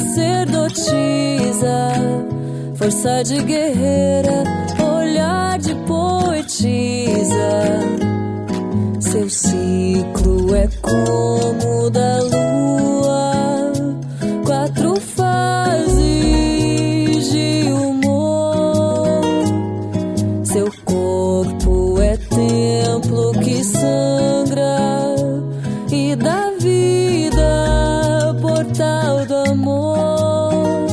sacerdotisa, força de guerreira, olhar de poetisa. Seu ciclo é como o da lua, 4 fases de humor. Seu corpo é templo que sangra e dá vida, portal do amor.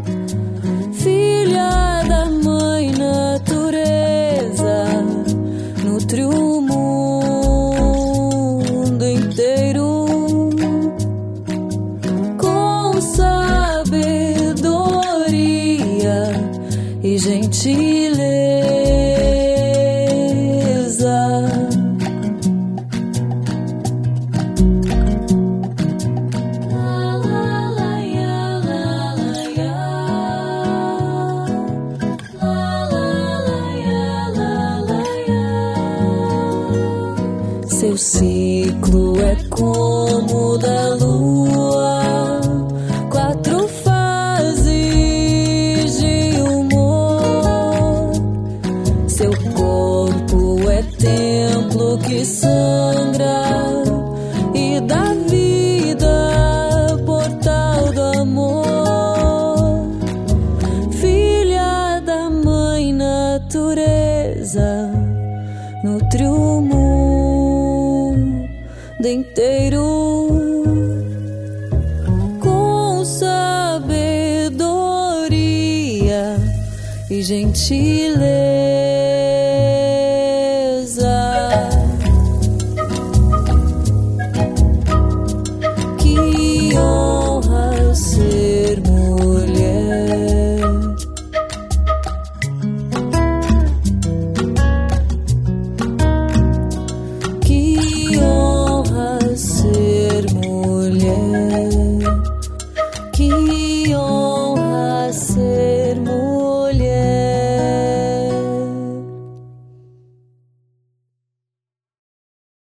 Filha da mãe natureza, nutre o mundo inteiro com sabedoria e gentileza. Seu ciclo é como o da lua, 4 fases de humor. Seu corpo é templo que sangra e dá vida, portal do amor. Filha da mãe natureza, nutre o mundo inteiro com sabedoria e gentileza.